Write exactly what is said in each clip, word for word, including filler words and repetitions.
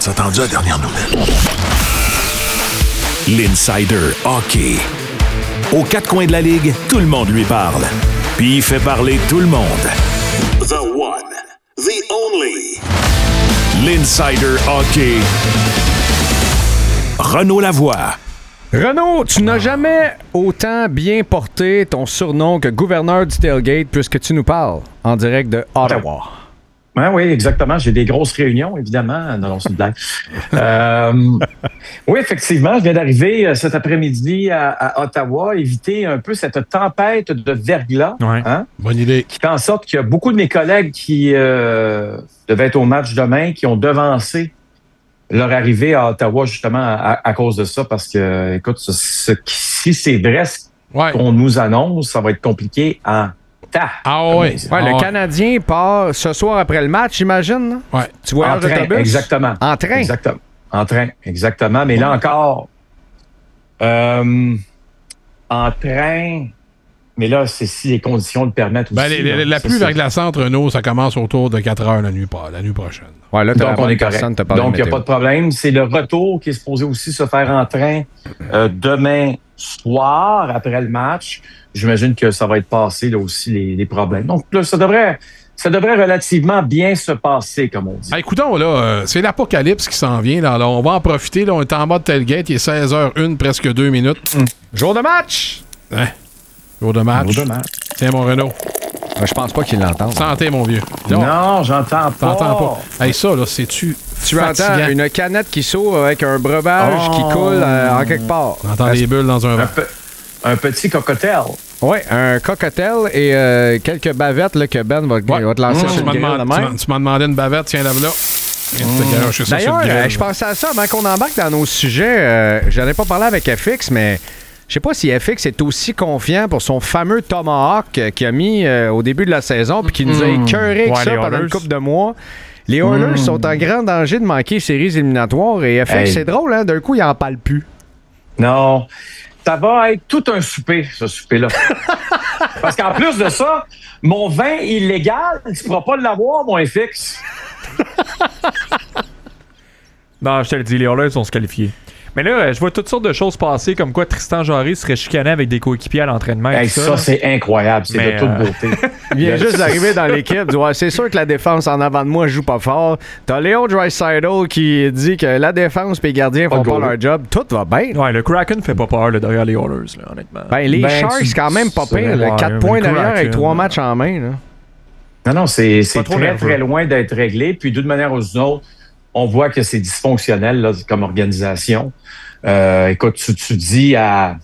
T'as attendu la dernière nouvelle? L'Insider Hockey. Aux quatre coins de la Ligue, tout le monde lui parle. Puis il fait parler tout le monde. The one, the only. L'Insider Hockey. Renaud Lavoie. Renaud, tu n'as jamais autant bien porté ton surnom que gouverneur du tailgate puisque tu nous parles en direct de Ottawa. Ouais, oui, exactement. J'ai des grosses réunions, évidemment. Non, non, c'est une blague. euh, oui, effectivement, je viens d'arriver cet après-midi à, à Ottawa, éviter un peu cette tempête de verglas. Ouais. Hein, bonne idée. Qui fait en sorte qu'il y a beaucoup de mes collègues qui euh, devaient être au match demain, qui ont devancé leur arrivée à Ottawa justement à, à cause de ça, parce que, écoute, ce, ce, si c'est vrai ouais. qu'on nous annonce, ça va être compliqué en temps. Ah oui. Ouais, ah le ouais. Canadien part ce soir après le match, j'imagine. Ouais. Tu voyages en train, autobus? exactement. En train? Exactement. En train, exactement. Mais là encore, euh, en train... Mais là, c'est si les conditions le permettent aussi. Ben, les, les, là, la pluie verglaçante, Renaud, ça commence autour de quatre heures la nuit, la nuit prochaine. Ouais, là, donc, on est correct. Donc, il n'y a pas de problème. C'est le retour qui est supposé aussi se faire en train euh, demain soir, après le match. J'imagine que ça va être passé, là aussi, les, les problèmes. Donc, là, ça devrait... Ça devrait relativement bien se passer, comme on dit. Ah, écoutons, là, euh, c'est l'apocalypse qui s'en vient. Là. Là, on va en profiter. Là, on est en mode tailgate. Il est seize heures une, presque deux minutes. Mm. Jour de match! Hein? Jour de match. Jour de match. Tiens, mon Renaud. Je pense pas qu'il l'entende. Santé, mon vieux. Non, non j'entends pas. T'entends pas. Hey, ça, là, c'est-tu Tu entends une canette qui sauve avec un breuvage oh. qui coule euh, en quelque part. On entend des bulles dans un un, pe- un petit cocktail. Oui, un cocktail et euh, quelques bavettes là, que Ben va, ouais. va te lancer mmh, sur le grill demandé, de même. Tu m'as demandé une bavette, tiens, lave-là. Mmh. D'ailleurs, euh, je pensais à ça avant qu'on embarque dans nos sujets. Euh, J'en ai pas parlé avec F X, mais je sais pas si F X est aussi confiant pour son fameux Tomahawk euh, qu'il a mis euh, au début de la saison puis qui nous a écœuré avec ouais, ça pendant une couple de mois. Les Oilers mmh. sont en grand danger de manquer les séries éliminatoires et F X, hey. c'est drôle, hein? D'un coup, il en parle plus. Non. Ça va être tout un souper, ce souper-là. Parce qu'en plus de ça, mon vin illégal, tu ne pourras pas l'avoir, mon F X. Non, je te le dis, les Oilers vont se qualifier. Mais là, je vois toutes sortes de choses passer, comme quoi Tristan Jarry serait chicané avec des coéquipiers à l'entraînement. Hey, ça, ça c'est incroyable. C'est Mais de toute euh... beauté. Il vient juste d'arriver dans l'équipe. Ouais, c'est sûr que la défense en avant de moi joue pas fort. T'as Léo Draisaitl qui dit que la défense et les gardiens font pas, pas leur job. Tout va bien. Ouais, le Kraken fait pas peur là, derrière les Oilers, là, honnêtement. Ben, les ben, Sharks, c'est quand même pas pire. Ouais, quatre points derrière avec trois là. matchs en main. Là. Non, non, c'est, c'est très, nerveux. très loin d'être réglé. Puis d'une manière ou d'une autre, on voit que c'est dysfonctionnel là, comme organisation. Euh, écoute, tu, tu dis à,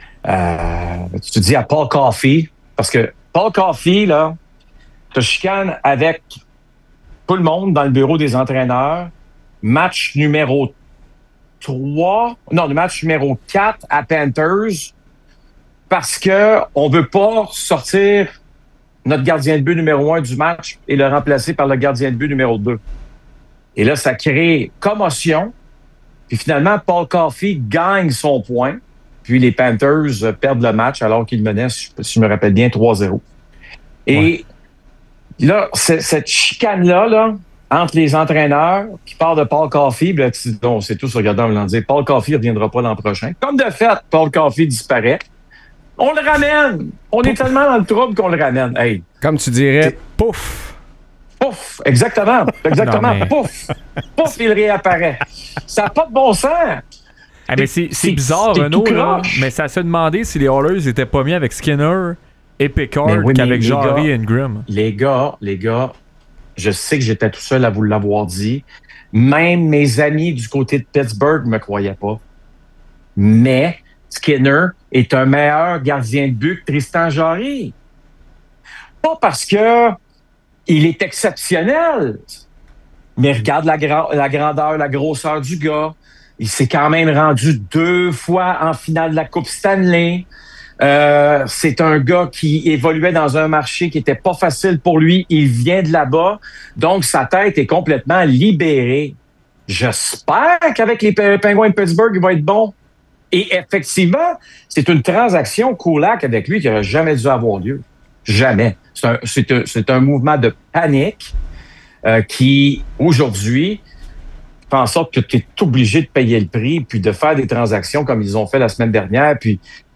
à tu dis à Paul Coffey, parce que Paul Coffey, là, te chicane avec tout le monde dans le bureau des entraîneurs. Match numéro trois, non, le match numéro quatre à Panthers, parce que on veut pas sortir notre gardien de but numéro un du match et le remplacer par le gardien de but numéro deux. Et là, ça crée commotion. Puis finalement, Paul Coffey gagne son point. Puis les Panthers perdent le match alors qu'ils menaient, si je me rappelle bien, trois zéro. Et ouais. là, cette chicane-là, là, entre les entraîneurs, qui part de Paul Coffey, ben, on s'est tous regardés en voulant dire Paul Coffey ne reviendra pas l'an prochain. Comme de fait, Paul Coffey disparaît. On le ramène. On est tellement dans le trouble qu'on le ramène. Hey. Comme tu dirais, pouf. Pouf, exactement, exactement, mais... pouf, pouf, il réapparaît. Ça n'a pas de bon sens. Ah, mais c'est, c'est, c'est bizarre, c'est Renaud, là, mais ça se demandait si les Oilers étaient pas mis avec Skinner et Pickard oui, qu'avec Jarry et Ingram. Les gars, les gars, je sais que j'étais tout seul à vous l'avoir dit. Même mes amis du côté de Pittsburgh ne me croyaient pas. Mais Skinner est un meilleur gardien de but que Tristan Jarry. Pas parce que il est exceptionnel. Mais regarde la, gra- la grandeur, la grosseur du gars. Il s'est quand même rendu deux fois en finale de la Coupe Stanley. Euh, c'est un gars qui évoluait dans un marché qui était pas facile pour lui. Il vient de là-bas. Donc, sa tête est complètement libérée. J'espère qu'avec les Penguins de Pittsburgh, il va être bon. Et effectivement, c'est une transaction Kulak avec lui qui n'aurait jamais dû avoir lieu. Jamais. C'est un, c'est un, c'est un mouvement de panique euh, qui, aujourd'hui, fait en sorte que tu es obligé de payer le prix puis de faire des transactions comme ils ont fait la semaine dernière. Puis,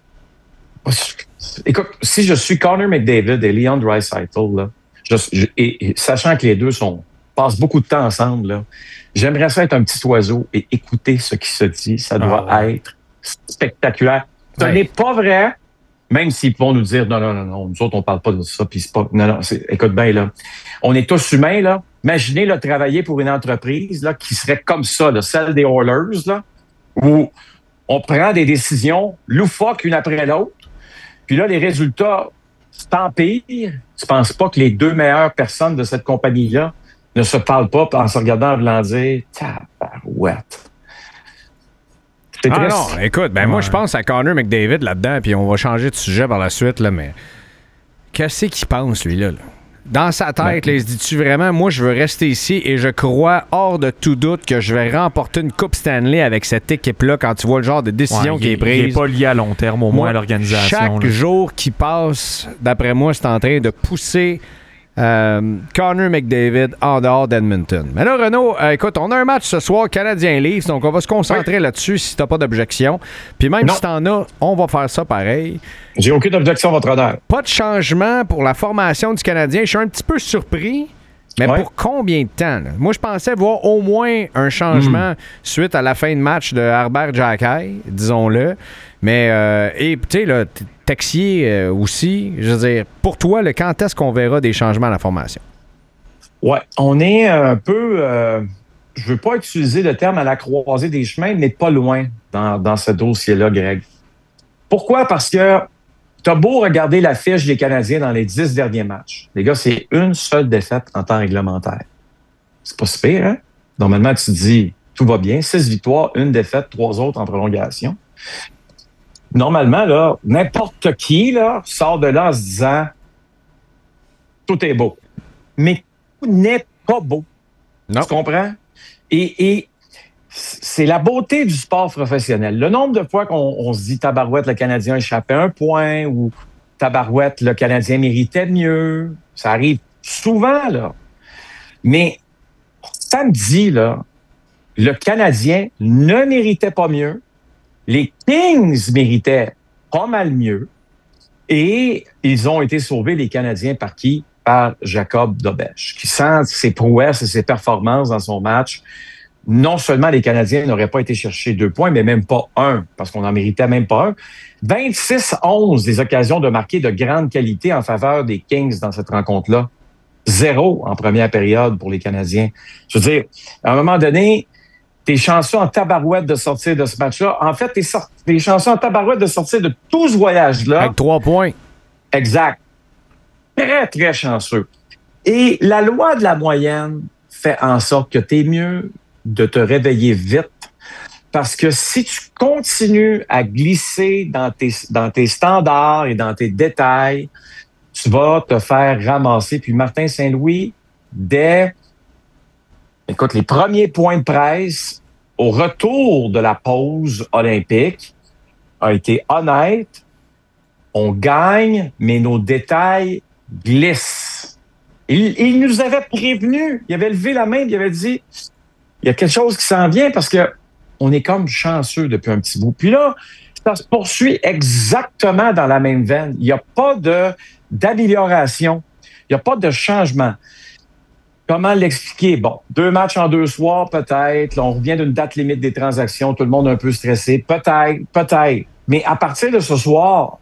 écoute, si je suis Connor McDavid et Leon Draisaitl, là, je, je, et, et sachant que les deux sont passent beaucoup de temps ensemble, là, j'aimerais ça être un petit oiseau et écouter ce qui se dit. Ça doit ah ouais. être spectaculaire. Ce ouais. n'est pas vrai, même s'ils vont nous dire non, non, non, non, nous autres, on parle pas de ça, puis c'est pas. Non, non, c'est, écoute bien, là. On est tous humains, là. Imaginez là, travailler pour une entreprise là, qui serait comme ça, là, celle des Oilers, là, où on prend des décisions loufoques une après l'autre, puis là, les résultats s'empirent. Tu penses pas que les deux meilleures personnes de cette compagnie-là ne se parlent pas en se regardant en voulant dire « tabarouette ». C'est ah triste. non, écoute, ben ouais. moi, je pense à Connor McDavid là-dedans, puis on va changer de sujet par la suite, là, mais qu'est-ce qu'il pense, lui-là? Là? Dans sa tête, ben, là, il se dit-tu vraiment, moi, je veux rester ici et je crois hors de tout doute que je vais remporter une Coupe Stanley avec cette équipe-là quand tu vois le genre de décision ouais, qui est prise. Il n'est pas lié à long terme, au moins, moi, à l'organisation. Chaque là. jour qui passe, d'après moi, c'est en train de pousser euh, Connor McDavid en dehors d'Edmonton. Mais là, Renaud, euh, écoute, on a un match ce soir, Canadien-Leafs, donc on va se concentrer oui. là-dessus si t'as pas d'objection. Puis même non. si t'en as, on va faire ça pareil. J'ai aucune objection, votre honneur. Pas de changement pour la formation du Canadien. Je suis un petit peu surpris, mais ouais. pour combien de temps? Là? Moi, je pensais voir au moins un changement mm. suite à la fin de match de Herbert Jacquet, disons-le. Mais, euh, et tu sais, là, Texier euh, aussi, je veux dire, pour toi, là, quand est-ce qu'on verra des changements à la formation? Ouais, on est un peu, euh, je veux pas utiliser le terme à la croisée des chemins, mais pas loin dans, dans ce dossier-là, Greg. Pourquoi? Parce que t'as beau regarder la fiche des Canadiens dans les dix derniers matchs. Les gars, c'est une seule défaite en temps réglementaire. C'est pas si pire, hein? Normalement, tu te dis, tout va bien. Six victoires, une défaite, trois autres en prolongation. Normalement, là, n'importe qui, là, sort de là en se disant, tout est beau. Mais tout n'est pas beau. Non. Tu comprends? Et, et c'est la beauté du sport professionnel. Le nombre de fois qu'on on se dit tabarouette, le Canadien échappait un point ou tabarouette, le Canadien méritait mieux. Ça arrive souvent, là. Mais samedi, là, le Canadien ne méritait pas mieux. Les Kings méritaient pas mal mieux. Et ils ont été sauvés, les Canadiens, par qui? Par Jacob Dobèche, qui sent ses prouesses et ses performances dans son match. Non seulement les Canadiens n'auraient pas été chercher deux points, mais même pas un, parce qu'on n'en méritait même pas un. vingt-six onze des occasions de marquer de grande qualité en faveur des Kings dans cette rencontre-là. Zéro en première période pour les Canadiens. Je veux dire, à un moment donné, t'es chanceux en tabarouette de sortir de ce match-là. En fait, t'es, sort- t'es chanceux en tabarouette de sortir de tout ce voyage-là. Avec trois points. Exact. Très, très chanceux. Et la loi de la moyenne fait en sorte que t'es mieux de te réveiller vite, parce que si tu continues à glisser dans tes, dans tes standards et dans tes détails, tu vas te faire ramasser. Puis Martin Saint-Louis, dès, écoute, les premiers points de presse au retour de la pause olympique, a été honnête. On gagne, mais nos détails glissent. Il, il nous avait prévenu, il avait levé la main, il avait dit... Il y a quelque chose qui s'en vient parce que on est comme chanceux depuis un petit bout. Puis là, ça se poursuit exactement dans la même veine. Il n'y a pas de, d'amélioration. Il n'y a pas de changement. Comment l'expliquer? Bon, deux matchs en deux soirs, peut-être. Là, on revient d'une date limite des transactions. Tout le monde est un peu stressé. Peut-être, peut-être. Mais à partir de ce soir,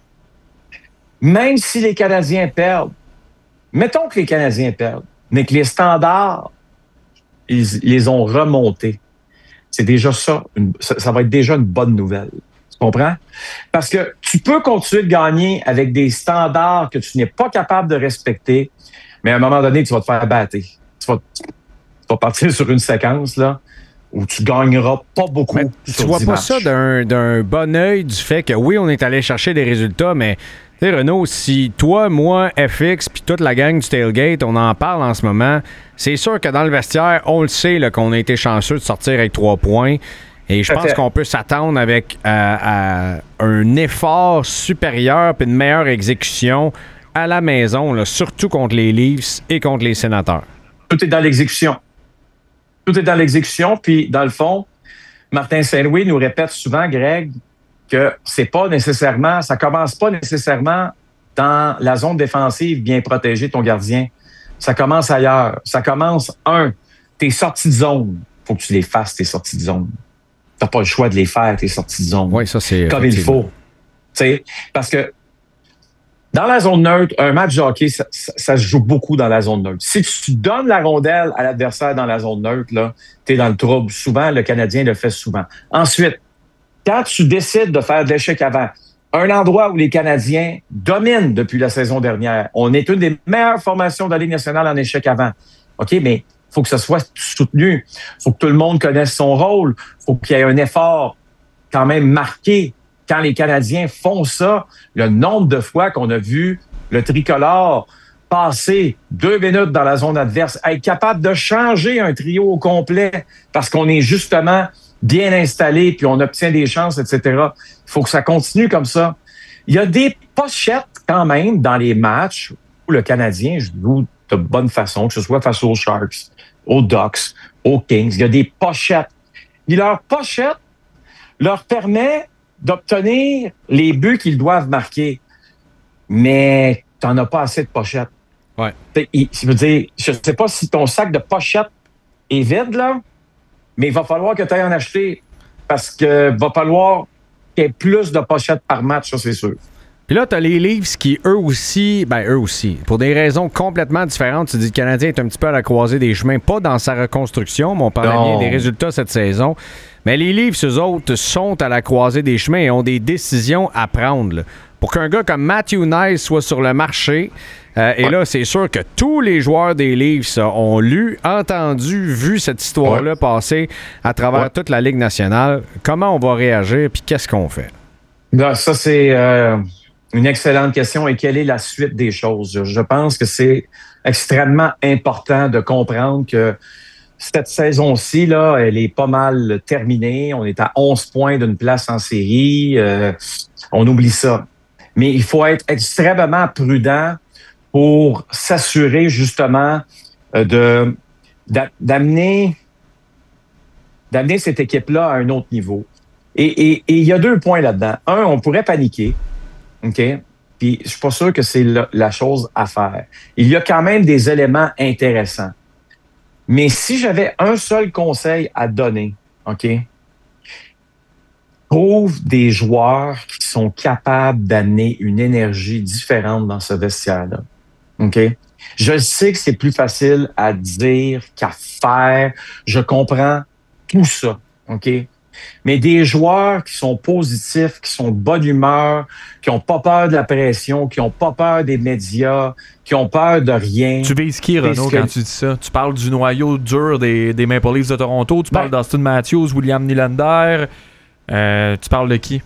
même si les Canadiens perdent, mettons que les Canadiens perdent, mais que les standards ils les ont remontés. C'est déjà ça, une, ça, ça va être déjà une bonne nouvelle. Tu comprends? Parce que tu peux continuer de gagner avec des standards que tu n'es pas capable de respecter, mais à un moment donné, tu vas te faire battre. Tu vas, tu vas partir sur une séquence là où tu gagneras pas beaucoup. Mais tu vois pas ça d'un, d'un bon œil du fait que oui, on est allé chercher des résultats, mais tu sais, Renaud, si toi, moi, F X, puis toute la gang du Tailgate, on en parle en ce moment, c'est sûr que dans le vestiaire, on le sait là, qu'on a été chanceux de sortir avec trois points. Et je pense qu'on peut s'attendre avec à, à un effort supérieur puis une meilleure exécution à la maison, là, surtout contre les Leafs et contre les Sénateurs. Tout est dans l'exécution. Tout est dans l'exécution. Puis, dans le fond, Martin Saint-Louis nous répète souvent, Greg, que c'est pas nécessairement, ça commence pas nécessairement dans la zone défensive bien protégée ton gardien. Ça commence ailleurs. Ça commence, un, tes sorties de zone. Faut que tu les fasses, tes sorties de zone. T'as pas le choix de les faire, tes sorties de zone. Oui, ça, c'est... Comme il faut. T'sais, parce que dans la zone neutre, un match de hockey, ça, ça, ça se joue beaucoup dans la zone neutre. Si tu donnes la rondelle à l'adversaire dans la zone neutre, là, t'es dans le trouble. Souvent, le Canadien le fait souvent. Ensuite, quand tu décides de faire de l'échec avant, un endroit où les Canadiens dominent depuis la saison dernière, on est une des meilleures formations de la Ligue nationale en échec avant. OK, mais il faut que ça soit soutenu. Il faut que tout le monde connaisse son rôle. Il faut qu'il y ait un effort quand même marqué. Quand les Canadiens font ça, le nombre de fois qu'on a vu le tricolore passer deux minutes dans la zone adverse, être capable de changer un trio au complet parce qu'on est justement bien installé puis on obtient des chances, et cetera. Il faut que ça continue comme ça. Il y a des pochettes quand même dans les matchs où le Canadien joue de bonne façon, que ce soit face aux Sharks, aux Ducks, aux Kings. Il y a des pochettes. Et leur pochette leur permet d'obtenir les buts qu'ils doivent marquer. Mais tu n'en as pas assez de pochettes. Ouais. Je veux dire, je ne sais pas si ton sac de pochettes est vide, là, mais il va falloir que tu ailles en acheter parce que va falloir qu'il y ait plus de pochettes par match, ça, c'est sûr. Puis là, tu as les Leafs qui, eux aussi, ben eux aussi, pour des raisons complètement différentes, tu dis que le Canadien est un petit peu à la croisée des chemins, pas dans sa reconstruction, mais on parlait bien des résultats cette saison. Mais les Leafs, eux autres, sont à la croisée des chemins et ont des décisions à prendre. Là. Pour qu'un gars comme Matthew Knies soit sur le marché, euh, et ouais. là, c'est sûr que tous les joueurs des Leafs ont lu, entendu, vu cette histoire-là ouais. passer à travers ouais. toute la Ligue nationale. Comment on va réagir, puis qu'est-ce qu'on fait? Là, ça, c'est euh, une excellente question. Et quelle est la suite des choses? Je pense que c'est extrêmement important de comprendre que cette saison-ci, là, elle est pas mal terminée. On est à onze points d'une place en série. Euh, on oublie ça. Mais il faut être extrêmement prudent pour s'assurer justement euh, de d'amener d'amener cette équipe-là à un autre niveau. Et il y a deux points là-dedans. Un, on pourrait paniquer. OK? Puis je suis pas sûr que c'est la, la chose à faire. Il y a quand même des éléments intéressants. Mais si j'avais un seul conseil à donner, OK? Trouve des joueurs qui sont capables d'amener une énergie différente dans ce vestiaire-là. OK? Je sais que c'est plus facile à dire qu'à faire. Je comprends tout ça. OK? Mais des joueurs qui sont positifs, qui sont de bonne humeur, qui n'ont pas peur de la pression, qui n'ont pas peur des médias, qui ont peur de rien. Tu vises qui, Renaud, quand tu dis ça? Tu parles du noyau dur des, des Maple Leafs de Toronto, tu parles ben, d'Austin Matthews, William Nylander, euh, tu parles de qui?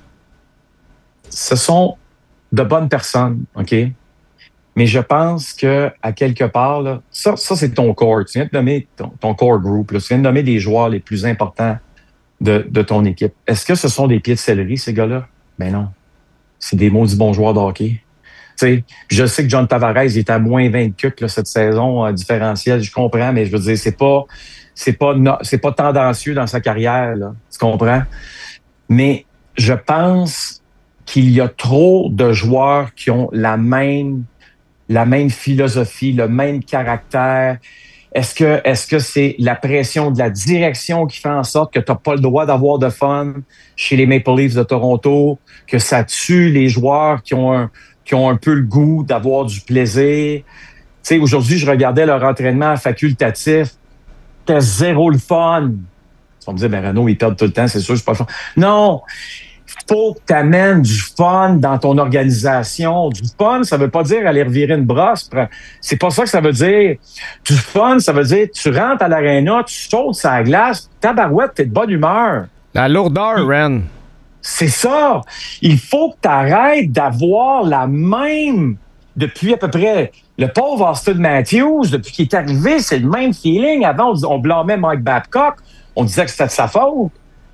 Ce sont de bonnes personnes, OK? Mais je pense que à quelque part, là, ça, ça c'est ton core. Tu viens de nommer ton, ton core group. Là. Tu viens de nommer les joueurs les plus importants De, de ton équipe. Est-ce que ce sont des pieds de céleri, ces gars-là? Ben non. C'est des maudits bons joueurs de hockey. T'sais, je sais que John Tavares il est à moins vingt cucs là, cette saison euh, différentielle, je comprends, mais je veux dire, c'est pas c'est pas no, c'est pas tendancieux dans sa carrière, là. Tu comprends? Mais je pense qu'il y a trop de joueurs qui ont la même la même philosophie, le même caractère. Est-ce que est-ce que c'est la pression de la direction qui fait en sorte que tu n'as pas le droit d'avoir de fun chez les Maple Leafs de Toronto, que ça tue les joueurs qui ont un, qui ont un peu le goût d'avoir du plaisir? Tu sais, aujourd'hui, je regardais leur entraînement facultatif. C'était zéro le fun. On me disait, ben Renaud, ils perdent tout le temps, c'est sûr, c'est pas le fun. Non! Faut que tu amènes du fun dans ton organisation. Du fun, ça veut pas dire aller revirer une brosse. C'est pas ça que ça veut dire. Du fun, ça veut dire tu rentres à l'aréna, tu sautes sur la glace, tabarouette, t'es de bonne humeur. La lourdeur, Ren. C'est ça. Il faut que tu arrêtes d'avoir la même... Depuis à peu près... Le pauvre Austin Matthews, depuis qu'il est arrivé, c'est le même feeling. Avant, on, on blâmait Mike Babcock. On disait que c'était de sa faute.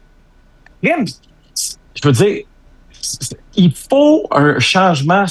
Je veux dire, il faut un changement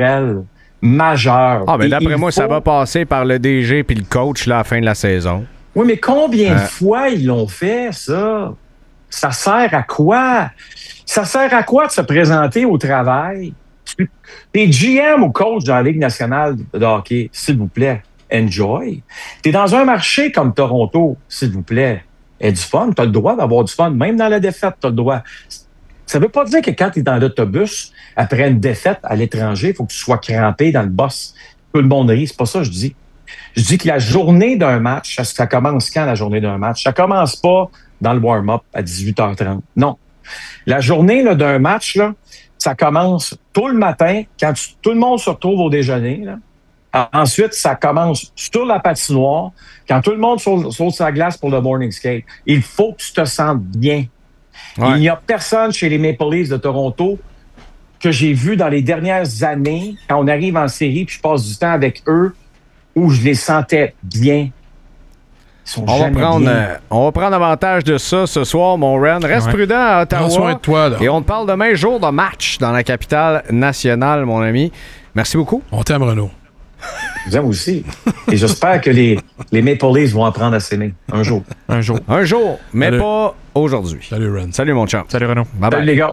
structurel majeur. Ah, mais d'après moi, faut... ça va passer par le D G puis le coach là, à la fin de la saison. Oui, mais combien euh... de fois ils l'ont fait, ça? Ça sert à quoi? Ça sert à quoi de se présenter au travail? T'es G M ou coach dans la Ligue nationale de hockey, s'il vous plaît, enjoy. T'es dans un marché comme Toronto, s'il vous plaît, aie du fun. T'as le droit d'avoir du fun. Même dans la défaite, t'as le droit. Ça veut pas dire que quand t'es dans l'autobus, après une défaite à l'étranger, il faut que tu sois crampé dans le boss. Tout le monde rit. C'est pas ça que je dis. Je dis que la journée d'un match, ça, ça commence quand la journée d'un match? Ça commence pas dans le warm-up à dix-huit heures trente. Non. La journée là, d'un match, là, ça commence tôt le matin, quand tu, tout le monde se retrouve au déjeuner. Là. Ensuite, ça commence sur la patinoire, quand tout le monde saute sur sa glace pour le morning skate. Il faut que tu te sentes bien. Ouais. Il n'y a personne chez les Maple Leafs de Toronto que j'ai vu dans les dernières années, quand on arrive en série puis je passe du temps avec eux, où je les sentais bien. On va, prendre, euh, on va prendre avantage de ça ce soir, mon Ren. Reste ouais. prudent à Ottawa. Prends soin de toi, là. Et on te parle demain, jour de match dans la capitale nationale, mon ami. Merci beaucoup. On t'aime, Renaud. Je vous aime aussi. Et j'espère que les, les Maple Leafs vont apprendre à s'aimer un jour. Un jour. Un jour, mais Salut. Pas aujourd'hui. Salut, Ren. Salut, mon chum. Salut, Renaud. Bye bye. Salut, les gars.